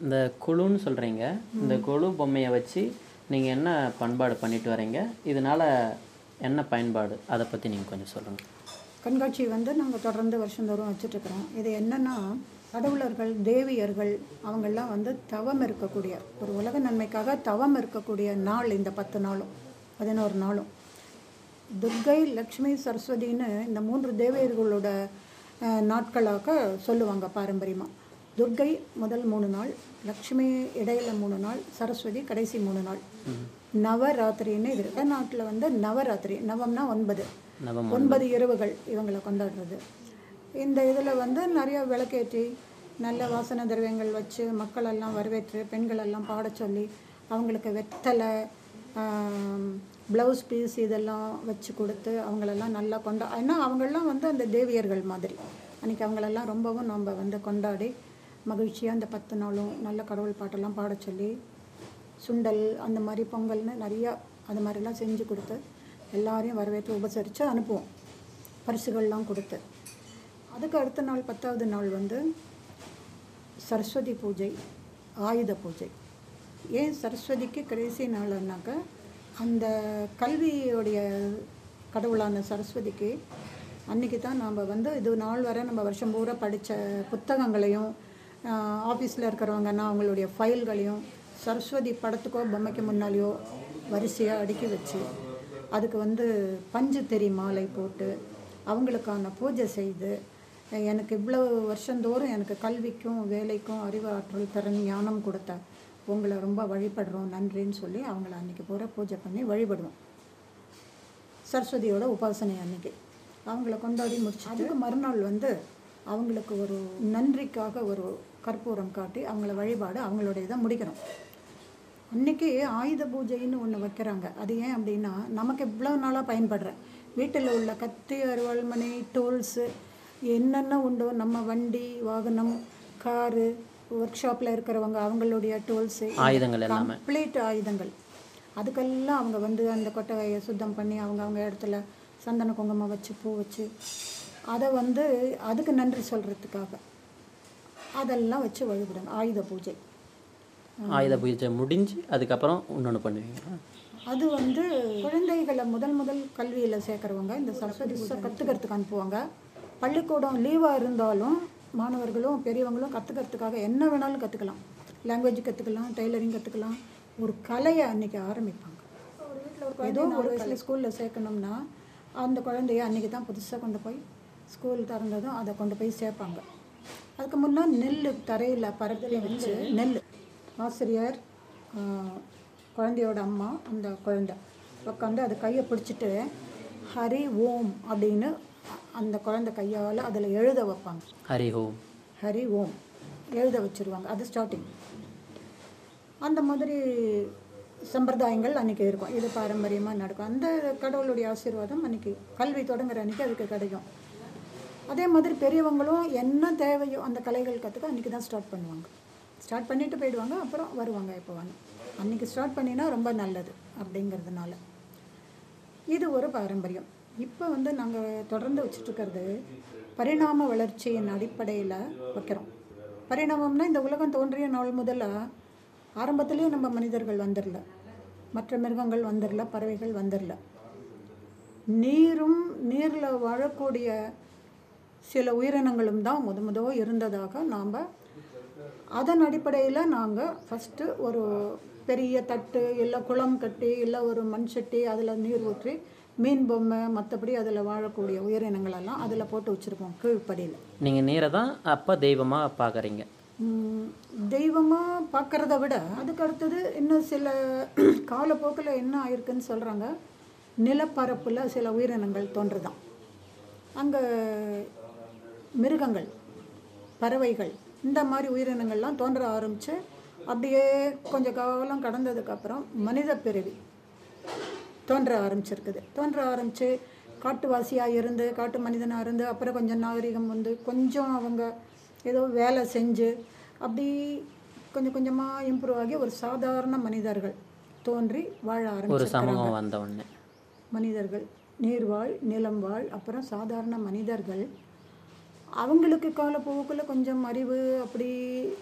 இந்த கொலுன்னு சொல்கிறீங்க, இந்த கொலு பொம்மையை வச்சு நீங்கள் என்ன பண்பாடு பண்ணிட்டு வரீங்க, இதனால் என்ன பயன்பாடு, அதை பற்றி நீங்கள் கொஞ்சம் சொல்லுங்கள். கண்காட்சி நாங்கள் தொடர்ந்து வருஷந்தோறும் வச்சுட்ருக்குறோம். இது என்னென்னா, கடவுளர்கள், தேவியர்கள் அவங்கெல்லாம் தவம் இருக்கக்கூடிய, ஒரு உலக நன்மைக்காக தவம் இருக்கக்கூடிய நாள் இந்த 10 நாளும் 11 நாளும். துர்க்கை, லக்ஷ்மி, சரஸ்வதின்னு இந்த 3 தேவியர்களோட நாட்களாக சொல்லுவாங்க பாரம்பரியமாக. துர்க்கை முதல் 3 நாள், லக்ஷ்மி இடையில 3 நாள், சரஸ்வதி கடைசி 3 நாள். நவராத்திரின்னு இது நாட்டில் நவராத்திரி, நவம்னா 9, 9 இரவுகள் இவங்களை கொண்டாடுறது. இந்த இதில் நிறைய விளக்கேற்றி நல்ல வாசனை திரவியங்கள் வச்சு மக்களெல்லாம் வரவேற்று பெண்களெல்லாம் பாட சொல்லி அவங்களுக்கு வெத்தலை, ப்ளவுஸ் பீஸ் இதெல்லாம் வச்சு கொடுத்து அவங்களெல்லாம் நல்லா ஏன்னா அவங்களெல்லாம் அந்த தேவியர்கள் மாதிரி. அன்றைக்கி அவங்களெல்லாம் ரொம்பவும் நம்ம கொண்டாடி மகிழ்ச்சியாக அந்த 10 நாளும் நல்ல கடவுள் பாட்டெல்லாம் பாட சொல்லி சுண்டல் அந்த மாதிரி பொங்கல்னு நிறையா அது மாதிரிலாம் செஞ்சு கொடுத்து எல்லாரையும் வரவேற்று உபசரித்து அனுப்புவோம், பரிசுகள்லாம் கொடுத்து. அதுக்கு அடுத்த நாள் 10வது நாள் சரஸ்வதி பூஜை, ஆயுத பூஜை. ஏன் சரஸ்வதிக்கு கடைசி நாள்னாக்கா, அந்த கல்வியோடைய கடவுளான சரஸ்வதிக்கு அன்றைக்கி தான் நாம் இது நாள் வரை நம்ம வருஷம் பூரா படித்த புத்தகங்களையும் ஆஃபீஸில் இருக்கிறவங்கன்னா அவங்களுடைய ஃபைல்களையும் சரஸ்வதி படத்துக்கோ பொம்மைக்கு முன்னாலேயோ வரிசையாக அடுக்கி வச்சு அதுக்கு பஞ்சு தெரி மாலை போட்டு அவங்களுக்கான பூஜை செய்து, எனக்கு இவ்வளோ வருஷந்தோறும் எனக்கு கல்விக்கும் வேலைக்கும் அறிவு ஆற்றல் திறன் ஞானம் கொடுத்த உங்களை ரொம்ப வழிபடுறோம், நன்றின்னு சொல்லி அவங்கள அன்றைக்கி பூரா பூஜை பண்ணி வழிபடுவோம். சரஸ்வதியோட உபாசனை அன்றைக்கி அவங்கள கொண்டாடி முடிச்சு அதுக்கு மறுநாள் அவங்களுக்கு ஒரு நன்றிக்காக ஒரு கற்பூரம் காட்டி அவங்கள வழிபாடு அவங்களுடைய இதை முடிக்கணும். அன்றைக்கி ஆயுத பூஜைன்னு ஒன்று வைக்கிறாங்க. அது ஏன் அப்படின்னா, நமக்கு இவ்வளோ நாளாக பயன்படுறேன் வீட்டில் உள்ள கத்தி, அருவாள்மனை, டூல்ஸு என்னென்ன உண்டோ, நம்ம வண்டி வாகனம், காரு, ஒர்க் ஷாப்பில் இருக்கிறவங்க அவங்களுடைய டூல்ஸு, ஆயுதங்கள், கம்ப்ளீட் ஆயுதங்கள், அதுக்கெல்லாம் அவங்க அந்த கொட்டகையை சுத்தம் பண்ணி அவங்க இடத்துல சந்தன குங்குமம் வச்சு பூ வச்சு அதை அதுக்கு நன்றி சொல்கிறதுக்காக அதெல்லாம் வச்சு வழிபடுங்க. ஆயுத பூஜை. ஆயுத பூஜை முடிஞ்சு அதுக்கப்புறம் இன்னொன்று பண்ணுவீங்க. அது குழந்தைகளை முதல் கல்வியில் சேர்க்குறவங்க இந்த சரஸ்வதி பூஜை கற்றுக்கிறதுக்கு அனுப்புவாங்க. பள்ளிக்கூடம் லீவாக இருந்தாலும் மாணவர்களும் பெரியவங்களும் கற்றுக்கிறதுக்காக என்ன வேணாலும் கற்றுக்கலாம். லாங்குவேஜ் கற்றுக்கலாம், டெய்லரிங் கற்றுக்கலாம், ஒரு கலையை அன்றைக்கி ஆரம்பிப்பாங்க. ஒரு வீட்டில் ஏதோ ஒரு வயசில் ஸ்கூலில் சேர்க்கணும்னா அந்த குழந்தைய அன்றைக்கி தான் புதுசாக கொண்டு போய் ஸ்கூல் திறந்ததும் அதை கொண்டு போய் சேர்ப்பாங்க. அதுக்கு முன்னே நெல் தரையில் பரப்பி வச்சு நெல் ஆசிரியர், குழந்தையோட அம்மா, அந்த குழந்தை உட்காந்து அது கையை பிடிச்சிட்டு ஹரி ஓம் அப்படின்னு அந்த குழந்தை கையால் அதில் எழுத வைப்பாங்க. ஹரி ஓம், ஹரி ஓம் எழுத வச்சுருவாங்க. அது ஸ்டார்டிங். அந்த மாதிரி சம்பிரதாயங்கள் அன்றைக்கி இருக்கும். இது பாரம்பரியமாக நடக்கும். அந்த கடவுளுடைய ஆசீர்வாதம் அன்றைக்கி கல்வி தொடங்குற அன்றைக்கி அதுக்கு கிடைக்கும். அதே மாதிரி பெரியவங்களும் என்ன தேவையோ அந்த கலைகள் கற்றுக்க அன்றைக்கி தான் ஸ்டார்ட் பண்ணுவாங்க. ஸ்டார்ட் பண்ணிவிட்டு போயிடுவாங்க, அப்புறம் வருவாங்க எப்போ வாங்க. அன்றைக்கி ஸ்டார்ட் பண்ணினா ரொம்ப நல்லது அப்படிங்கிறதுனால இது ஒரு பாரம்பரியம். இப்போ நாங்கள் தொடர்ந்து வச்சுட்ருக்கிறது பரிணாம வளர்ச்சியின் அடிப்படையில் வைக்கிறோம். பரிணாமம்னா இந்த உலகம் தோன்றிய நாள் முதல்ல ஆரம்பத்திலே நம்ம மனிதர்கள் வந்துடல, மற்ற மிருகங்கள் வந்துடல, பறவைகள் வந்துடல. நீரில் வாழக்கூடிய சில உயிரினங்களும் தான் முதோ இருந்ததாக நாம் அதன் அடிப்படையில் நாங்கள் ஃபஸ்ட்டு ஒரு பெரிய தட்டு இல்லை குளம் கட்டி இல்லை ஒரு மண் சட்டி அதில் நீர் ஊற்றி மீன் பொம்மை மற்றபடி அதில் வாழக்கூடிய உயிரினங்களெல்லாம் அதில் போட்டு வச்சுருப்போம் கீழ்ப்படியில். நீங்கள் நீரை தான் அப்போ தெய்வமாக பார்க்குறீங்க? தெய்வமாக பார்க்குறத விட அதுக்கு அடுத்தது இன்னும் சில காலப்போக்கில் என்ன ஆயிருக்குன்னு சொல்கிறாங்க, நிலப்பரப்பில் சில உயிரினங்கள் தோன்றுதான். அங்கே மிருகங்கள், பறவைகள், இந்த மாதிரி உயிரினங்கள்லாம் தோன்ற ஆரம்பித்து அப்படியே கொஞ்சம் காலம் கடந்ததுக்கப்புறம் மனித பிறவி தோன்ற ஆரம்பிச்சிருக்குது. தோன்ற ஆரம்பித்து காட்டுவாசியாக இருந்து காட்டு மனிதனாக இருந்து அப்புறம் கொஞ்சம் நாகரிகம் கொஞ்சம் அவங்க ஏதோ வேலை செஞ்சு அப்படி கொஞ்சம் கொஞ்சமாக இம்ப்ரூவ் ஆகி ஒரு சாதாரண மனிதர்கள் தோன்றி வாழ ஆரம்பிச்சு. மனிதர்கள் நீர்வாழ், நிலம் வாழ், அப்புறம் சாதாரண மனிதர்கள். அவங்களுக்கு காலப்போக்கில் கொஞ்சம் அறிவு அப்படி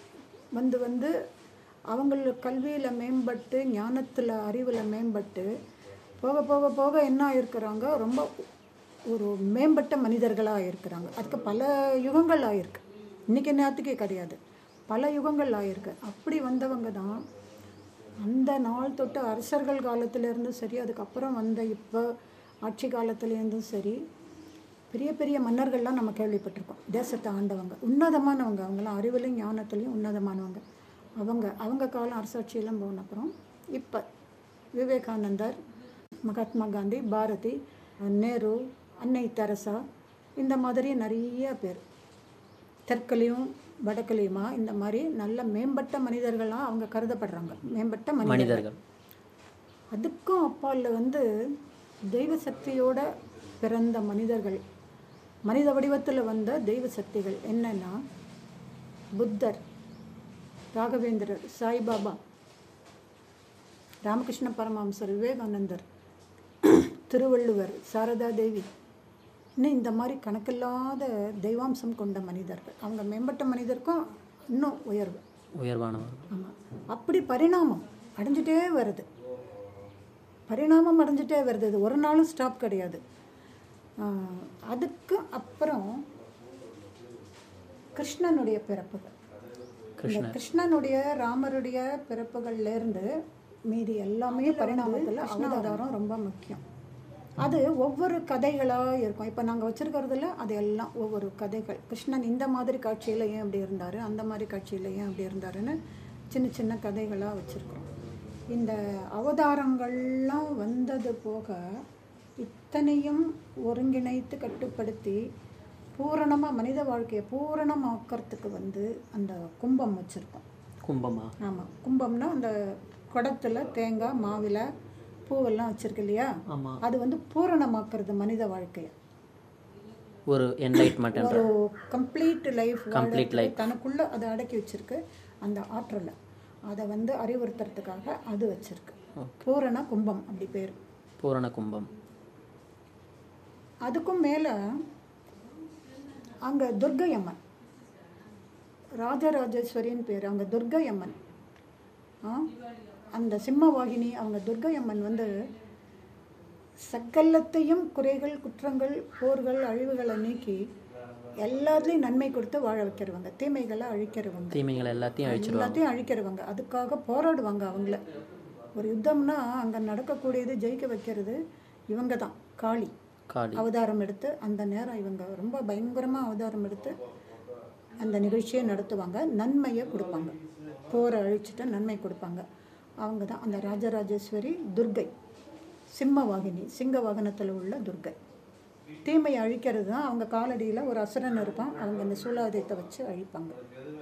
வந்து வந்து அவங்கள கல்வியில் மேம்பட்டு, ஞானத்தில், அறிவில் மேம்பட்டு போக போக போக என்ன ஆயிருக்கிறாங்க, ரொம்ப ஒரு மேம்பட்ட மனிதர்களாக இருக்கிறாங்க. அதுக்கு பல யுகங்கள் ஆயிருக்கு, இன்றைக்கி நேரத்துக்கே கிடையாது, பல யுகங்கள் ஆயிருக்கு. அப்படி வந்தவங்க தான் அந்த நாள் தொட்டு அரசர்கள் காலத்திலேருந்தும் சரி, அதுக்கப்புறம் வந்த இப்போ ஆட்சி காலத்துலேருந்தும் சரி, பெரிய பெரிய மன்னர்கள்லாம் நம்ம கேள்விப்பட்டிருக்கோம். தேசத்தை ஆண்டவங்க உன்னதமானவங்க, அவங்களாம் அறிவிலையும் ஞானத்துலேயும் உன்னதமானவங்க. அவங்க காலம் அரசாட்சியெல்லாம் போன அப்புறம் இப்போ விவேகானந்தர், மகாத்மா காந்தி, பாரதி, நேரு, அன்னை தெரசா, இந்த மாதிரி நிறைய பேர் தெற்குலையும் வடக்குலையுமா இந்த மாதிரி நல்ல மேம்பட்ட மனிதர்களாக அவங்க கருதப்படுறாங்க. மேம்பட்ட மனிதர்கள். அதுக்கும் அப்பால் வந்து தெய்வ சக்தியோட பிறந்த மனிதர்கள், மனித வடிவத்தில் வந்த தெய்வ சக்திகள் என்னென்னா புத்தர், ராகவேந்திரர், சாய்பாபா, ராமகிருஷ்ண பரமஹம்சர், விவேகானந்தர், திருவள்ளுவர், சாரதா தேவி, இன்னும் இந்த மாதிரி கணக்கில்லாத தெய்வாம்சம் கொண்ட மனிதர்கள். அவங்க மேம்பட்ட மனிதருக்கும் இன்னும் உயர்வானவர். ஆமாம், அப்படி பரிணாமம் அடைஞ்சிட்டே வருது, இது ஒரு நாளும் ஸ்டாப் கிடையாது. அதுக்கு அப்புறம் கிருஷ்ணனுடைய பிறப்புகள், கிருஷ்ணனுடைய ராமருடைய பிறப்புகள்லேருந்து மீதி எல்லாமே பரிணாமத்தில் அவதாரம் ரொம்ப முக்கியம். அது ஒவ்வொரு கதைகளாக இருக்கும். இப்போ நாங்கள் வச்சுருக்கிறதுல அது எல்லாம் ஒவ்வொரு கதைகள். கிருஷ்ணன் இந்த மாதிரி காட்சியில் ஏன் அப்படி இருந்தார், அந்த மாதிரி காட்சியில் ஏன் அப்படி இருந்தாருன்னு சின்ன சின்ன கதைகளாக வச்சுருக்குறோம். இந்த அவதாரங்கள்லாம் வந்தது போக இத்தனையும் ஒருங்கிணைத்து கட்டுப்படுத்தி பூரணமாக மனித வாழ்க்கையை பூரணமாக்கிறதுக்கு வந்து அந்த கும்பம் வச்சுருக்கோம். கும்பமா? ஆமாம், கும்பம்னா அந்த குடத்தில் தேங்காய் மாவில் பூவெல்லாம் வச்சுருக்கு இல்லையா, அது வந்து பூரணமாக்குறது மனித வாழ்க்கையை. ஒரு என்லைட்மென்ட், ஒரு கம்ப்ளீட் லைஃப் தனக்குள்ளே அதை அடக்கி வச்சுருக்கு. அந்த ஆற்றலை அதை வந்து அறிவுறுத்துறதுக்காக அது வச்சுருக்கு. பூரண கும்பம் அப்படி பேர், பூரண கும்பம். அதுக்கும் மேலே அங்கே துர்க்கை அம்மன், ராஜராஜேஸ்வரின்னு பேர், அவங்க துர்க்கை அம்மன். அந்த சிம்மவாகினி, அவங்க துர்க்கை அம்மன் வந்து சக்கல்லத்தையும் குறைகள், குற்றங்கள், போர்கள், அழிவுகளை நீக்கி எல்லாத்துலேயும் நன்மை கொடுத்து வாழ வைக்கிறவங்க, தீமைகளை அழிக்கிறவங்க, எல்லாத்தையும் அழிக்கிறவங்க. அதுக்காக போராடுவாங்க. அவங்கள ஒரு யுத்தம்னா அங்கே நடக்கக்கூடியது ஜெயிக்க வைக்கிறது இவங்க தான். காளி அவதாரம் எடுத்து அந்த நேரம் இவங்க ரொம்ப பயங்கரமாக அவதாரம் எடுத்து அந்த நிகழ்ச்சியை நடத்துவாங்க. நன்மையை கொடுப்பாங்க, போரை அழிச்சிட்டு நன்மை கொடுப்பாங்க. அவங்க தான் அந்த ராஜராஜேஸ்வரி துர்க்கை, சிம்மவாகினி, சிங்க வாகனத்தில் உள்ள துர்க்கை. தீமையை அழிக்கிறது தான். அவங்க காலடியில் ஒரு அசுரன் இருப்பான், அவங்க அந்த சூலாயுதத்தை வச்சு அழிப்பாங்க.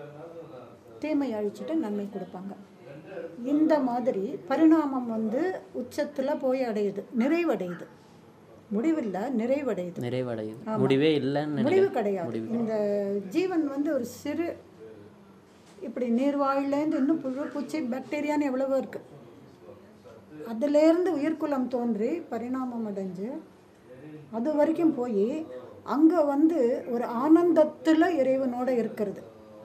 தீமையை அழிச்சிட்டு நன்மை கொடுப்பாங்க. இந்த மாதிரி பரிணாமம் வந்து உச்சத்தில் போய் அடையுது, நிறைவடையுது. முடிவில்லை, நிறைவடையுது. முடிவே இல்லை, முடிவு கிடையாது. இந்த ஜீவன் வந்து ஒரு சிறு இப்படி நீர்வாழிலேருந்து இன்னும் புழு, பூச்சி, பாக்டீரியான்னு எவ்வளவோ இருக்குது. அதுலேருந்து உயிர்குலம் தோன்றி பரிணாமம் அடைஞ்சு அது வரைக்கும் போய் அங்கே வந்து ஒரு ஆனந்தத்தில் இறைவனோடு இருக்கிறது.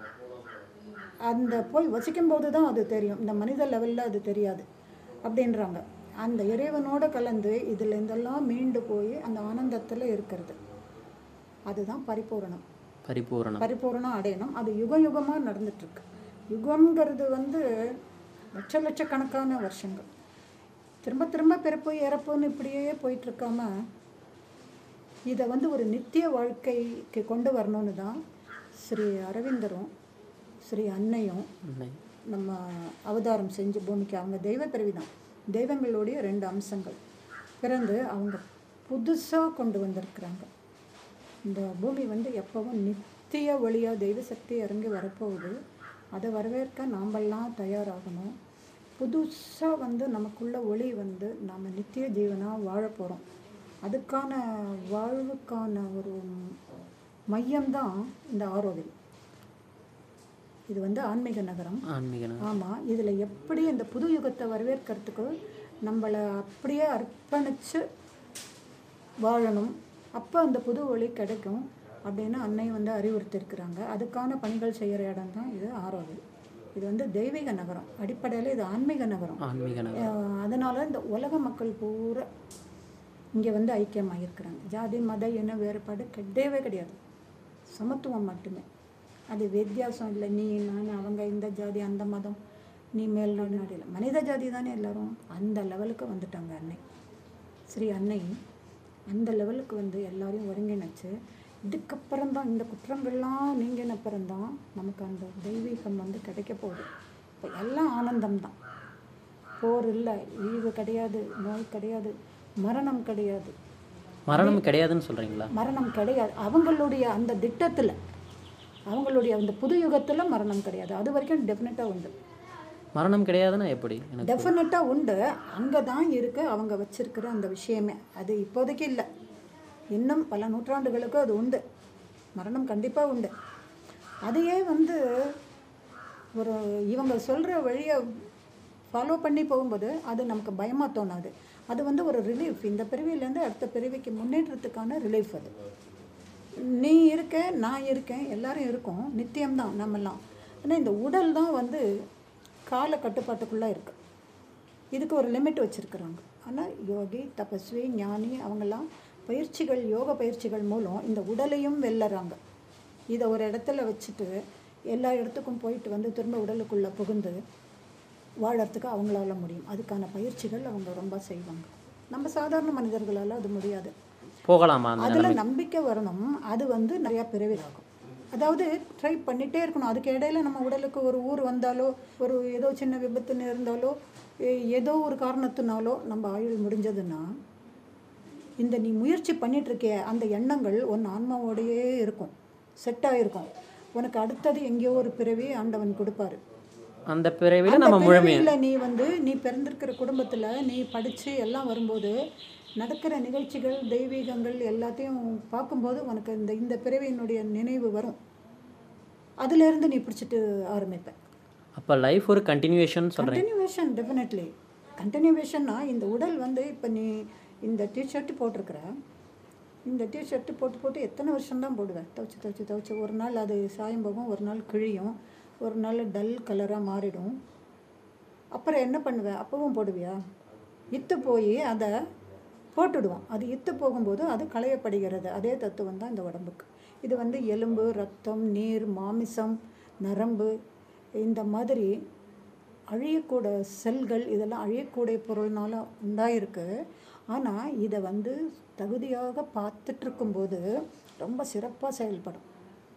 அந்த போய் வசிக்கும்போது தான் அது தெரியும், இந்த மனித லெவலில் அது தெரியாது அப்படின்றாங்க. அந்த இறைவனோடு கலந்து இதில் இதெல்லாம் மீண்டு போய் அந்த ஆனந்தத்தில் இருக்கிறது, அதுதான் பரிபூரணம் அடையணும். அது யுகமாக நடந்துட்டுருக்கு. யுகங்கிறது வந்து லட்சக்கணக்கான வருஷங்கள், திரும்ப திரும்ப பிறப்பு இறப்புன்னு இப்படியே போயிட்டுருக்காம இதை வந்து ஒரு நித்திய வாழ்க்கைக்கு கொண்டு வரணும்னு தான் ஸ்ரீ அரவிந்தரும் ஸ்ரீ அன்னையும் நம்ம அவதாரம் செஞ்சு பூமிக்கு, அவங்க தெய்வ பிறவி தான், தெய்வங்களுடைய 2 அம்சங்கள் பிறந்து அவங்க புதுசாக கொண்டு வந்திருக்கிறாங்க. இந்த பூமி வந்து எப்பவும் நித்திய ஒளியாக தெய்வ சக்தி இறங்கி வரப்போகுது. அதை வரவேற்க நாமெல்லாம் தயாராகணும். புதுசாக வந்து நமக்குள்ள ஒளி வந்து நாம் நித்திய ஜீவனாக வாழ போகிறோம். அதுக்கான வாழ்வுக்கான ஒரு மையம்தான் இந்த ஆரோவில். இது வந்து ஆன்மீக நகரம். ஆமாம், இதில் எப்படி இந்த புது யுகத்தை வரவேற்கிறதுக்கு நம்மளை அப்படியே அர்ப்பணித்து வாழணும், அப்போ அந்த புது ஒளி கிடைக்கும் அப்படின்னு அன்னை வந்து அறிவுறுத்திருக்கிறாங்க. அதுக்கான பணிகள் செய்கிற இடம் தான் இது ஆரோவில். இது வந்து தெய்வீக நகரம், அடிப்படையில் இது ஆன்மீக நகரம். ஆன்மீக நகரம். அதனால் இந்த உலக மக்கள் பூரா இங்கே வந்து ஐக்கியமாக இருக்கிறாங்க. ஜாதி மத இன வேறுபாடு கிடையவே கிடையாது, சமத்துவம் மட்டுமே. அது வித்தியாசம் இல்லை, நீ நான் அவங்க இந்த ஜாதி அந்த மதம், நீ மேல்நாடு நாடு இல்லை, மனித ஜாதி தானே எல்லாரும். அந்த லெவலுக்கு வந்துட்டாங்க அன்னை, ஸ்ரீ அன்னை அந்த லெவலுக்கு வந்து எல்லாரையும் ஒருங்கிணைச்சு, இதுக்கப்புறம் தான் இந்த குற்றங்கள்லாம் நீங்கின அப்புறம்தான் நமக்கு அந்த தெய்வீகம் வந்து கிடைக்க போகுது. இப்போ எல்லாம் ஆனந்தம் தான், போர் இல்லை, ஈவு கிடையாது, நோய் கிடையாது, மரணம் கிடையாது. மரணம் கிடையாதுன்னு சொல்கிறீங்களா? மரணம் கிடையாது, அவங்களுடைய அந்த திட்டத்தில், அவங்களுடைய அந்த புது யுகத்தில் மரணம் கிடையாது. அது வரைக்கும் டெஃபினட்டாக உண்டு. மரணம் கிடையாதுன்னா எப்படி? டெஃபினட்டாக உண்டு, அங்கே தான் இருக்குது அவங்க வச்சிருக்கிற அந்த விஷயமே. அது இப்போதைக்கு இல்லை, இன்னும் பல நூற்றாண்டுகளுக்கு அது உண்டு, மரணம் கண்டிப்பாக உண்டு. அதையே வந்து ஒரு இவங்க சொல்கிற வழியை ஃபாலோ பண்ணி போகும்போது அது நமக்கு பயமாக தோணாது. அது வந்து ஒரு ரிலீஃப், இந்த பிறவியிலேருந்து அடுத்த பிறவிக்கு முன்னேற்றத்துக்கான ரிலீஃப். அது நீ இருக்க, நான் இருக்கேன், எல்லாரும் இருக்கோம், நித்தியம்தான் நம்மெல்லாம். ஆனால் இந்த உடல் தான் வந்து கால கட்டுப்பாட்டுக்குள்ளே இருக்குது, இதுக்கு ஒரு லிமிட் வச்சுருக்குறாங்க. ஆனால் யோகி, தபஸ்வி, ஞானி அவங்கெல்லாம் பயிற்சிகள், யோக பயிற்சிகள் மூலம் இந்த உடலையும் வெல்லறாங்க. இதை ஒரு இடத்துல வச்சுட்டு எல்லா இடத்துக்கும் போயிட்டு வந்து திரும்ப உடலுக்குள்ளே புகுந்து வாழறதுக்கு அவங்களால முடியும். அதுக்கான பயிற்சிகள் அவங்க ரொம்ப செய்வாங்க. நம்ம சாதாரண மனிதர்களால் அது முடியாது. போகலாமா? அதில் நம்பிக்கை வரணும். அது வந்து நிறையா பிறவிலாகும். அதாவது ட்ரை பண்ணிகிட்டே இருக்கணும். அதுக்கு இடையில நம்ம உடலுக்கு ஒரு ஊர் வந்தாலோ, ஒரு ஏதோ சின்ன விபத்துன்னு இருந்தாலோ, ஏதோ ஒரு காரணத்தினாலோ நம்ம ஆயுள் முடிஞ்சதுன்னா, இந்த நீ முயற்சி பண்ணிகிட்ருக்கிய அந்த எண்ணங்கள் உன் ஆன்மாவோடையே இருக்கும், செட்டாக இருக்கும். உனக்கு அடுத்தது எங்கேயோ ஒரு பிறவி ஆண்டவன் கொடுப்பாரு. அந்த பிறவியில் நம்ம முழுமையில் நீ வந்து நீ பிறந்திருக்கிற குடும்பத்தில் நீ படித்து எல்லாம் வரும்போது நடக்கிற நிகழ்ச்சிகள், தெய்வீகங்கள் எல்லாத்தையும் பார்க்கும்போது உனக்கு இந்த பிறவியினுடைய நினைவு வரும். அதிலேருந்து நீ பிடிச்சிட்டு ஆரம்பிப்ப. அப்போ லைஃப் ஒரு கண்டினியூவேஷன் சொல்கிறேன். கண்டினியூவேஷன், டெஃபினெட்லி கண்டினியூவேஷன்னா, இந்த உடல் வந்து இப்போ நீ இந்த டிஷர்ட்டு போட்டிருக்கிற, இந்த டிஷர்ட்டு போட்டு எத்தனை வருஷம்தான் போடுவேன்? துவைச்சி ஒரு நாள் அது சாயம் போகும், ஒரு நாள் கிழியும், ஒரு நாள் டல் கலராக மாறிடும். அப்புறம் என்ன பண்ணுவேன்? அப்பவும் போடுவியா? இத்து போய் அதை போட்டுடுவோம். அது இத்து போகும்போது அது களையப்படுகிறது. அதே தத்துவம் தான் இந்த உடம்புக்கு. இது வந்து எலும்பு, ரத்தம், நீர், மாமிசம், நரம்பு, இந்த மாதிரி அழியக்கூட செல்கள், இதெல்லாம் அழியக்கூடிய பொருள்னால உண்டாயிருக்கு. ஆனால் இதை வந்து தகுதியாக பார்த்துட்ருக்கும்போது ரொம்ப சிறப்பாக செயல்படும்.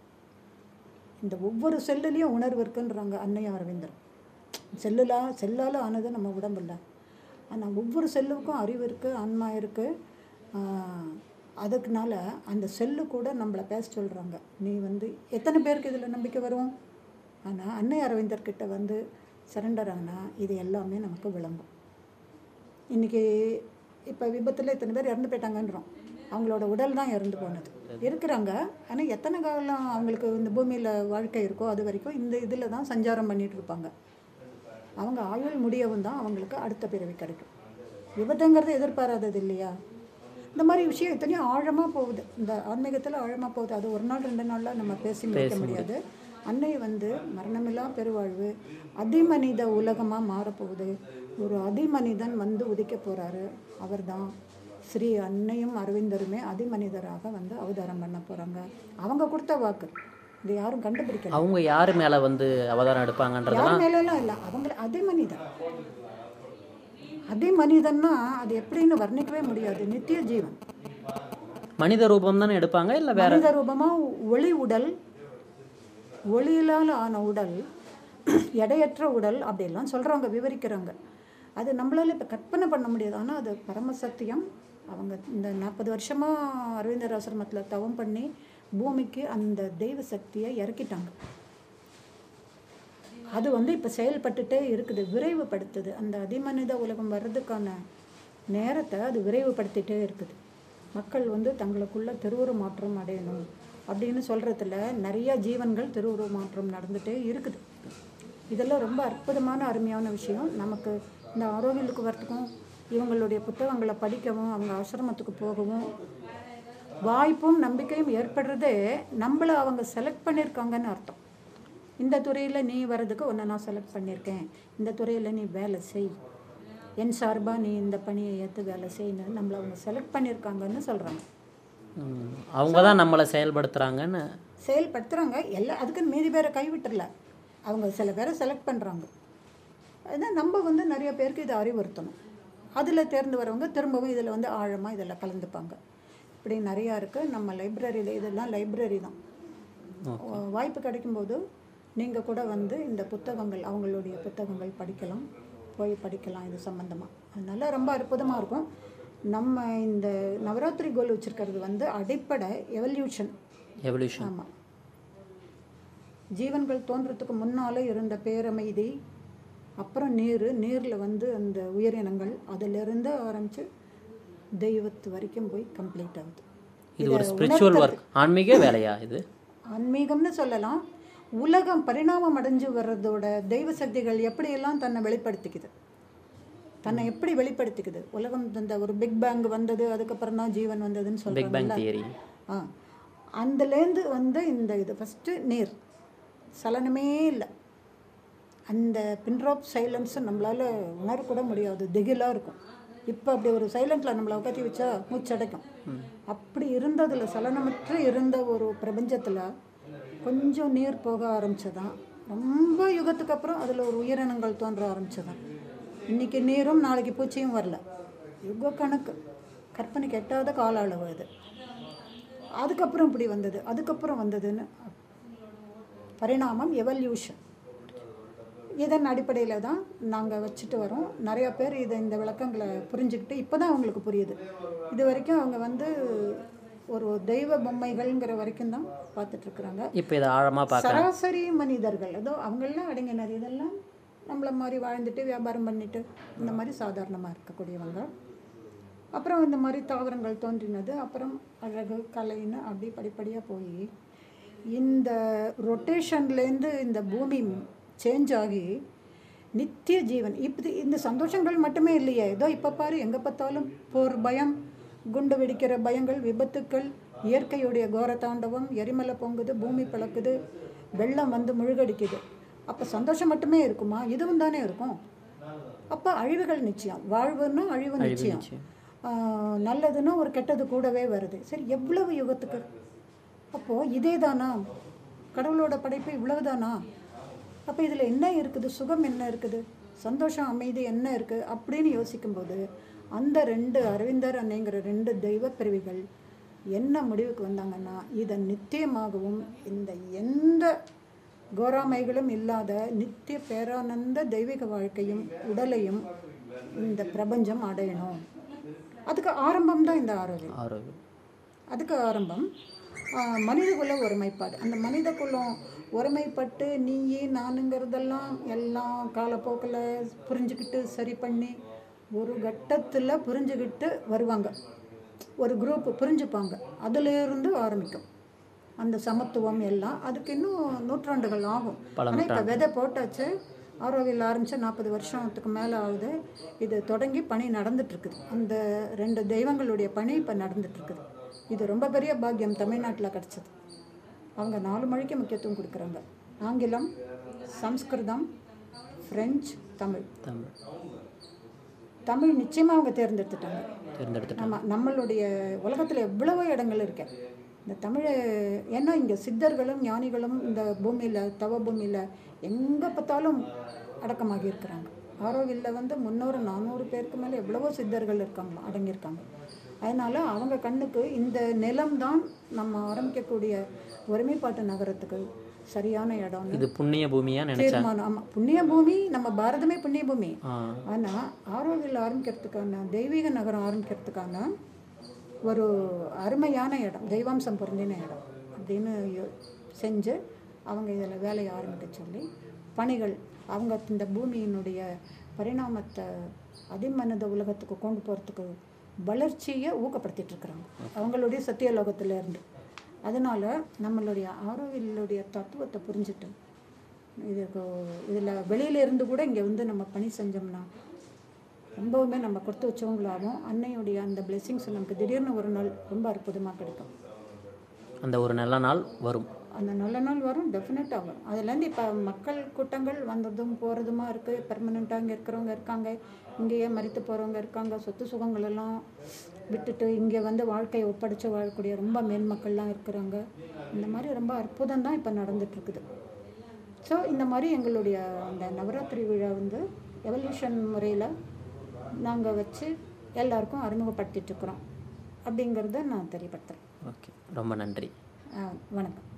இந்த ஒவ்வொரு செல்லுலேயும் உணர்வு இருக்குன்றாங்க அன்னை அரவிந்தர். செல்லால் ஆனது நம்ம உடம்பு இல்லை, ஆனால் ஒவ்வொரு செல்லுக்கும் அறிவு இருக்குது, ஆன்மா இருக்குது. அதுக்குனால அந்த செல்லு கூட நம்மளை பேச சொல்கிறாங்க. நீ வந்து எத்தனை பேருக்கு இதில் நம்பிக்கை வரும்? ஆனால் அன்னை அரவிந்தர்கிட்ட வந்து சரண்டர் ஆனால் இது எல்லாமே நமக்கு விளங்கும். இன்றைக்கி இப்போ விபத்தில் இத்தனை பேர் இறந்து போயிட்டாங்கன்றோம், அவங்களோட உடல் தான் இறந்து போனது. இருக்கிறாங்க, ஆனால் எத்தனை காலம் அவங்களுக்கு இந்த பூமியில் வாழ்க்கை இருக்கோ அது வரைக்கும் இந்த இதில் தான் சஞ்சாரம் பண்ணிகிட்டு இருப்பாங்க. அவங்க ஆயுள் முடியவும் தான் அவங்களுக்கு அடுத்த பிறவி கிடைக்கும். விபத்துங்கிறது எதிர்பாராதது இல்லையா? இந்த மாதிரி விஷயம் எத்தனையும் ஆழமாக போகுது, இந்த ஆன்மீகத்தில் ஆழமாக போகுது. அது ஒரு நாள் 2 நாளில் நம்ம பேசி முடிக்க முடியாது. அன்னை வந்து மரணமில்லா பெருவாழ்வு, அதிமனித உலகமாக மாறப்போகுது. ஒரு அதிமனிதன் வந்து உதிக்க போகிறாரு, அவர் தான் ஸ்ரீ அன்னையும் அரவிந்தருமே அதிமனிதராக வந்து அவதாரம் பண்ண போகிறாங்க. அவங்க கொடுத்த வாக்கு, இது யாரும் கண்டுபிடிக்கல. அவங்க யார் மேலே வந்து அவதாரம் எடுப்பாங்கன்றது யார் மேலெல்லாம் இல்லை, அவங்க அதிமனிதன். அதிமனிதன்னா அது எப்படின்னு வர்ணிக்கவே முடியாது. நித்திய ஜீவன், மனித ரூபம் தானே எடுப்பாங்க, இல்லை வேற மனித ரூபமாக ஒளி உடல், ஒளியிலால் ஆன உடல், எடையற்ற உடல், அப்படியெல்லாம் சொல்கிறாங்க, விவரிக்கிறாங்க. அது நம்மளால இப்போ கற்பனை பண்ண முடியாது. ஆனால் அது பரமசத்தியம். அவங்க இந்த 40 வருஷமாக அரவிந்தர் ஆசிரமத்தில் தவம் பண்ணி பூமிக்கு அந்த தெய்வ சக்தியை இறக்கிட்டாங்க. அது வந்து இப்போ செயல்பட்டுட்டே இருக்குது, விரைவுபடுத்துது. அந்த அதிமனித உலகம் வர்றதுக்கான நேரத்தை அது விரைவுபடுத்திகிட்டே இருக்குது. மக்கள் வந்து தங்களுக்குள்ள திருவுரு மாற்றம் அடையணும் அப்படின்னு சொல்கிறதுல நிறைய ஜீவன்கள் திருவுரு மாற்றம் நடந்துகிட்டே இருக்குது. இதெல்லாம் ரொம்ப அற்புதமான அருமையான விஷயம். நமக்கு இந்த ஆரோக்கியலுக்கு வரத்துக்கும், இவங்களுடைய புத்தகங்களை படிக்கவும், அவங்க ஆசிரமத்துக்கு போகவும் வாய்ப்பும் நம்பிக்கையும் ஏற்படுறதே நம்மளை அவங்க செலக்ட் பண்ணியிருக்காங்கன்னு அர்த்தம். இந்த துறையில் நீ வர்றதுக்கு ஒன்று நான் செலக்ட் பண்ணியிருக்கேன், இந்த துறையில் நீ வேலை செய், என் சார்பாக நீ இந்த பணியை ஏற்று வேலை செய்யணும், நம்மளை அவங்க செலக்ட் பண்ணியிருக்காங்கன்னு சொல்கிறாங்க. அவங்க தான் நம்மளை செயல்படுத்துகிறாங்கன்னு செயல்படுத்துகிறாங்க. எல்லாம் அதுக்குன்னு மீதி பேரை கைவிட்டுறல, அவங்க சில பேரை செலக்ட் பண்ணுறாங்க. அதுதான் நம்ம வந்து நிறைய பேருக்கு இதை அறிவுறுத்தணும். அதில் தேர்ந்து வரவங்க திரும்பவும் இதில் வந்து ஆழமாக இதில் கலந்துப்பாங்க. இப்படி நிறையா இருக்குது. நம்ம லைப்ரரியில் இதெல்லாம் லைப்ரரி தான். வாய்ப்பு கிடைக்கும்போது நீங்கள் கூட வந்து இந்த புத்தகங்கள், அவங்களுடைய புத்தகங்கள் படிக்கலாம், போய் படிக்கலாம் இது சம்மந்தமாக. அதனால் ரொம்ப அற்புதமாக இருக்கும். நம்ம இந்த நவராத்திரி கோல் வச்சுருக்கிறது வந்து அடிப்படை எவல்யூஷன். ஆமாம், ஜீவன்கள் தோன்றத்துக்கு முன்னால் இருந்த பேரமைதி, அப்புறம் நீரில் வந்து அந்த உயிரினங்கள், அதிலிருந்து ஆரம்பித்து தெய்வத்து வரைக்கும் போய் கம்ப்ளீட் ஆகுது. இது ஒரு ஸ்பிரிச்சுவல் ஒர்க், ஆன்மீக வேலையா இது? ஆன்மீகம்னு சொல்லலாம். உலகம் பரிணாமம் அடைஞ்சு வர்றதோட தெய்வ சக்திகள் எப்படியெல்லாம் தன்னை வெளிப்படுத்திக்குது, தன்னை எப்படி வெளிப்படுத்திக்குது. உலகம் இந்த ஒரு பிக் பேங் வந்தது, அதுக்கப்புறம் தான் ஜீவன் வந்ததுன்னு சொல்கிறாங்க. அதுலேருந்து வந்து இந்த இது ஃபஸ்ட்டு நீர் சலனமே இல்லை. அந்த பின்ட்ராப் சைலன்ஸை நம்மளால் உணரக்கூட முடியாது, திகிலாக இருக்கும். இப்போ அப்படி ஒரு சைலண்டில் நம்மளை உட்காத்தி வச்சா மூச்சடைக்கும். அப்படி இருந்ததில், சலனமற்ற இருந்த ஒரு பிரபஞ்சத்தில் கொஞ்சம் நீர் போக ஆரம்பிச்சதான் ரொம்ப யுகத்துக்கு அப்புறம் அதில் ஒரு உயிரினங்கள் தோன்ற ஆரம்பிச்சதான். இன்றைக்கி நீரும் நாளைக்கு பூச்சியும் வரல, யுக கணக்கு, கற்பனைக்கு எட்டாத கால அளவு அது. அதுக்கப்புறம் இப்படி வந்தது, அதுக்கப்புறம் வந்ததுன்னு பரிணாமம், எவல்யூஷன். இதன் அடிப்படையில் தான் நாங்கள் வச்சுட்டு வரோம். நிறையா பேர் இதை இந்த விளக்கங்களை புரிஞ்சுக்கிட்டு இப்போ தான் அவங்களுக்கு புரியுது. இது வரைக்கும் அவங்க வந்து ஒரு தெய்வ பொம்மைகள்ங்கிற வரைக்கும் தான் பார்த்துட்ருக்குறாங்க. இப்போ இதை ஆழமாக சராசரி மனிதர்கள் ஏதோ அவங்களெலாம் அடங்கினர். இதெல்லாம் நம்மளை மாதிரி வாழ்ந்துட்டு வியாபாரம் பண்ணிட்டு இந்த மாதிரி சாதாரணமாக இருக்கக்கூடியவங்க. அப்புறம் இந்த மாதிரி தாவரங்கள் தோன்றினது, அப்புறம் அழகு, கலைன்னு அப்படி படிப்படியாக போய் இந்த ரொட்டேஷன்லேருந்து இந்த பூமி சேஞ்ச் ஆகி நித்திய ஜீவன். இப்படி இந்த சந்தோஷங்கள் மட்டுமே இல்லையே, ஏதோ இப்போ பாரு எங்கே பார்த்தாலும் போர் பயம், குண்டு வெடிக்கிற பயங்கள், விபத்துக்கள், இயற்கையுடைய கோர தாண்டவம், எரிமலை பொங்குது, பூமி பிளக்குது, வெள்ளம் வந்து முழுகடிக்குது. அப்போ சந்தோஷம் மட்டுமே இருக்குமா? இதுவும் தானே இருக்கும். அப்போ அழிவுகள் நிச்சயம், வாழ்வுன்னா அழிவு நிச்சயம், நல்லதுன்னா ஒரு கெட்டது கூடவே வருது. சரி, எவ்வளவு யுகத்துக்கு? அப்போது இதே தானா கடவுளோட படைப்பு? இவ்வளவு தானா? அப்போ இதில் என்ன இருக்குது? சுகம் என்ன இருக்குது? சந்தோஷம், அமைதி என்ன இருக்குது அப்படின்னு யோசிக்கும்போது அந்த ரெண்டு அரவிந்தர் அன்னைங்கிற ரெண்டு தெய்வ பிரிவுகள் என்ன முடிவுக்கு வந்தாங்கன்னா, இதை நித்தியமாகவும் இந்த எந்த கோராமைகளும் இல்லாத நித்திய பேரானந்த தெய்வீக வாழ்க்கையும் உடலையும் இந்த பிரபஞ்சம் அடையணும். அதுக்கு ஆரம்பம் தான் இந்த ஆரோக்கியம். அதுக்கு ஆரம்பம் மனித குல ஒருமைப்பாடு. அந்த மனித குலம் ஒருமைப்பட்டு நீயே நானுங்கிறதெல்லாம் எல்லாம் காலப்போக்கில் புரிஞ்சுக்கிட்டு சரி பண்ணி ஒரு கட்டத்தில் புரிஞ்சுக்கிட்டு வருவாங்க. ஒரு குரூப்பு புரிஞ்சுப்பாங்க. அதிலிருந்து ஆரம்பிக்கும் அந்த சமத்துவம் எல்லாம். அதுக்கு இன்னும் நூற்றாண்டுகள் ஆகும். ஆனால் இப்போ விதை போட்டாச்சு, ஆரோவில் ஆரம்பித்து 40 வருஷத்துக்கு மேலே ஆகுது. இது தொடங்கி பணி நடந்துட்டுருக்குது. அந்த ரெண்டு தெய்வங்களுடைய பணி இப்போ நடந்துட்டுருக்குது. இது ரொம்ப பெரிய பாக்கியம் தமிழ்நாட்டில் கிடச்சிது. அவங்க 4 மொழிக்கு முக்கியத்துவம் கொடுக்குறாங்க. ஆங்கிலம், சம்ஸ்கிருதம், ஃப்ரெஞ்சு, தமிழ் நிச்சயமாக அவங்க தேர்ந்தெடுத்துட்டாங்க. ஆமாம், நம்மளுடைய உலகத்தில் எவ்வளவோ இடங்கள் இருக்கு இந்த தமிழை. ஏன்னா இங்கே சித்தர்களும் ஞானிகளும் இந்த பூமியில், தவ பூமியில் எங்கே பார்த்தாலும் அடக்கமாகி இருக்கிறாங்க. ஆரோவில்ல வந்து 300-400 பேருக்கு மேலே எவ்வளவோ சித்தர்கள் இருக்காங்க, அடங்கியிருக்காங்க. அதனால் அவங்க கண்ணுக்கு இந்த நிலம்தான் நம்ம ஆரம்பிக்கக்கூடிய ஒருமைப்பாட்டு நகரத்துக்கு சரியான இடம். இது புண்ணிய பூமியா தீர்மானம். ஆமாம், புண்ணிய பூமி, நம்ம பாரதமே புண்ணிய பூமி. ஆனால் ஆரோவில் ஆரம்பிக்கிறதுக்கான தெய்வீக நகரம் ஆரம்பிக்கிறதுக்கான ஒரு அருமையான இடம், தெய்வாம்சம் பொருந்தின இடம் அப்படின்னு செஞ்சு அவங்க இதில் வேலையை ஆரம்பிக்க சொல்லி பணிகள், அவங்க இந்த பூமியினுடைய பரிணாமத்தை அதிமனித உலகத்துக்கு கொண்டு போகிறதுக்கு வளர்ச்சியை ஊக்கப்படுத்திட்டு இருக்கிறாங்க அவங்களுடைய சத்தியலோகத்திலேருந்து. அதனால் நம்மளுடைய ஆரோவிலுடைய தத்துவத்தை புரிஞ்சுட்டு இதில் வெளியிலேருந்து கூட இங்கே வந்து நம்ம பணி செஞ்சோம்னா ரொம்பவுமே நம்ம கொடுத்து வச்சவங்களாகவும் அன்னையுடைய அந்த பிளெஸிங்ஸ் நமக்கு திடீர்னு ஒரு நாள் ரொம்ப அற்புதமாக கிடைக்கும். அந்த ஒரு நல்ல நாள் வரும். அந்த நல்ல நாள் வரும், டெஃபினட்டாக வரும். அதுலேருந்து இப்போ மக்கள் கூட்டங்கள் வந்ததும் போகிறதுமா இருக்குது. பெர்மனெண்ட்டாக இங்கே இருக்கிறவங்க இருக்காங்க, இங்கேயே மறித்து போகிறவங்க இருக்காங்க. சொத்து சுகங்கள் எல்லாம் விட்டுட்டு இங்கே வந்து வாழ்க்கையை ஒப்படைச்சு வாழக்கூடிய ரொம்ப மேன்மக்கள்லாம் இருக்கிறாங்க. இந்த மாதிரி ரொம்ப அற்புதம் தான் இப்போ நடந்துகிட்ருக்குது. ஸோ இந்த மாதிரி எங்களுடைய அந்த நவராத்திரி விழா வந்து எவல்யூஷன் முறையில் நாங்கள் வச்சு எல்லாருக்கும் அறிமுகப்படுத்திகிட்ருக்குறோம் அப்படிங்கிறத நான் தெரியப்படுத்துகிறேன். ஓகே, ரொம்ப நன்றி. வணக்கம்.